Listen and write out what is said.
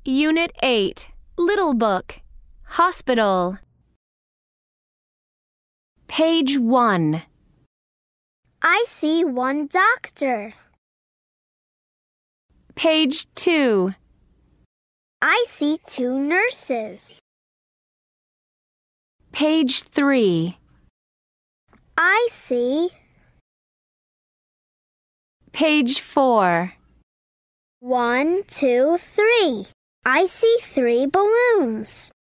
Unit 8, Little Book, Hospital. Page 1. I see one doctor. Page 2. I see two nurses. Page 3. I see. Page 4. 1, 2, 3. I see 3 balloons.